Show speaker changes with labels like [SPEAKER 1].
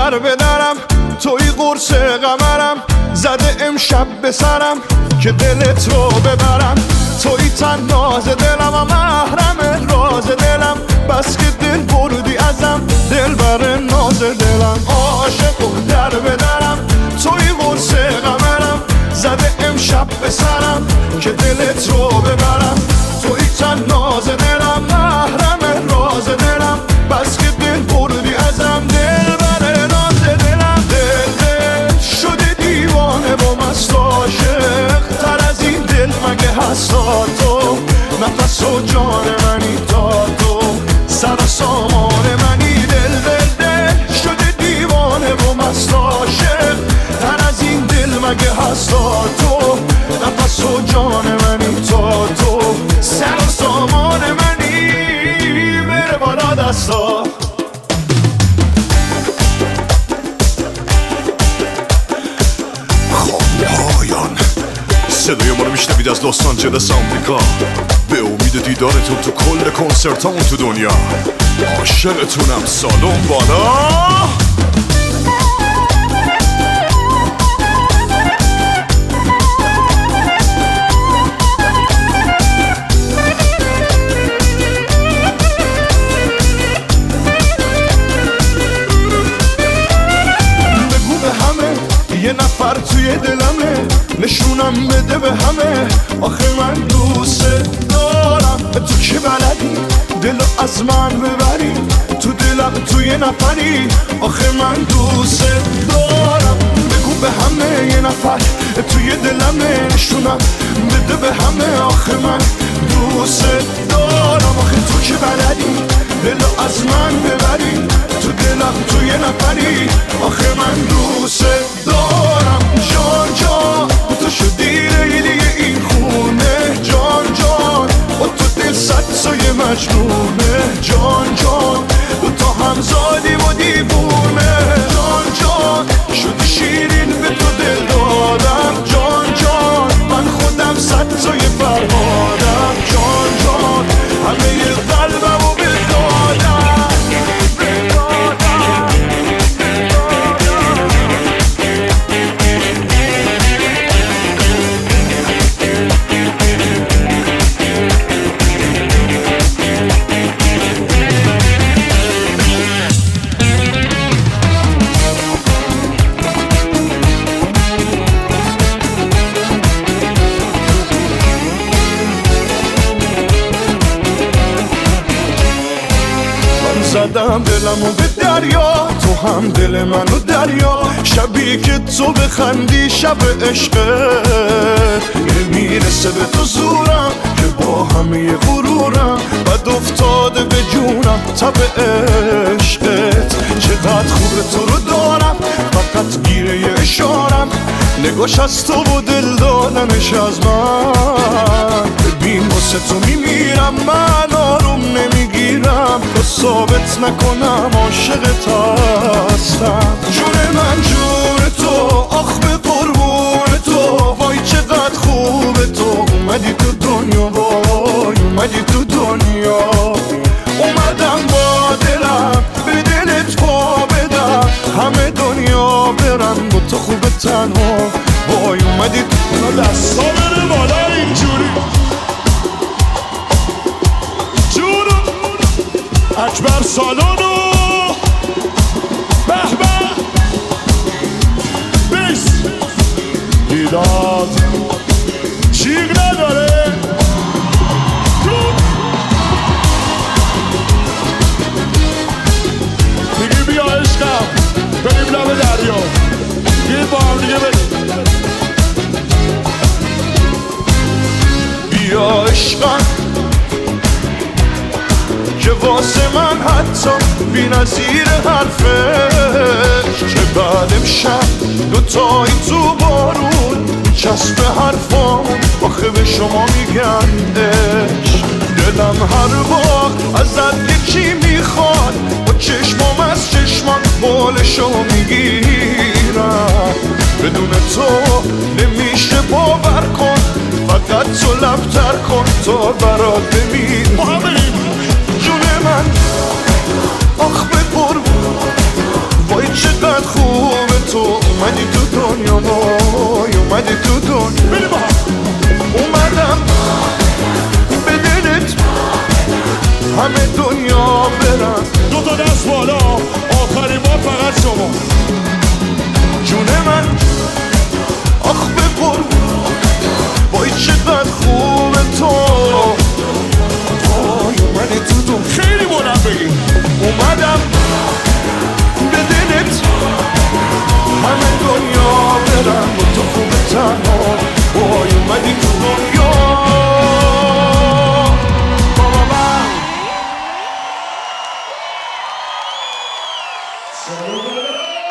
[SPEAKER 1] در بدرم، توی قرص قمرم، زده امشب به سرم که دلت رو ببرم. توی تناز دلم و محرم راز دلم، بس که دل بردی ازم دل بر ناز دلم. عاشق و در بدرم، توی قرص قمرم، زده امشب به سرم که دلت رو ببرم. توی تناز دلم، محرم راز دلم، بس که دل بردی ازم دل بر ناز دلم. دل شده دیوانه و مست عاشق، تر از این دل مگه هست تو؟ نفس و جان منی تا تو، سر و سامان منی. دل شده دیوانه و مست عاشق، تر از این دل مگه هست تو؟ نفس و جان منی تا تو، سر و سامان منی. بره بالا دستا پایان. صدای ما رو میشنوید از لس آنجلس آمریکا، به امید دیدارتون تو کل کنسرتامون تو دنیا. عاشقتونم. سالن بالا. یه نفر توی دلمه، نشونم بده به همه. آخه من دوست دارم، تو که بلدی دلو از من ببری، تو دلم توی نفری. آخه من دوست دارم، بگو به همه. یه نفر توی دلمه، نشونم بده به همه. آخه من دوست دارم، آخه تو که بلدی دلو از من ببری، تو دلم توی نفری. آخه من دوست دارم. جان جان تو شدی لیلی این خونه، جان جان با تو دل صد سایه مجنونه. جان جان تو هم زادیم و دیوونه. جان جان شدی شیرین به تو دل دادم. جان جان من خودم صد سایه فرهادم. جان جان همه قلبم و بدادم. زدم دلمو به دریا، تو هم دل منو دریا. شبی که تو بخندی شب عشقت، نمیرسه به تو زورم که با همه غرورم بد افتاده به جونم تب عشقت. چقدر خوبه تو رو دارم، فقط گیره یه اشارم. نگاش از تو و دل دادنش از من. ببین واسه تو میمیرم، من آروم نمیگیرم تا ثابت نکنم عاشقت هستم. جون من جون تو، آخ به قربون تو. وای چقدر خوبه تو، اومدی تو دنیا. وای اومدی تو دنیا. اومدم با دلم به دلت پا بدم، همه دنیا برم با تو خوبه تنها. وای اومدی تو دستا بره بالا اینجوری. جونو اکبر سالونو به به بیس دیداد چیق نداره. دیگه بیا عشقم بریم لب دریا، یه با هم دیگه بریم. بیا عشقم که واسه من حتی بی نظیر حرفش، که بعد امشب دوتایی تو بارون چسب حرفام. آخه به شما میگندش دلم هر بار ازت یکی میخواد، با چشمام از چشمم بالشو میگیرم. بدون تو نمیشه باور کن، فقط تو لبتر کن تا برات بمیرم. جون من آخ به قربون، وای چقدر
[SPEAKER 2] Saludos.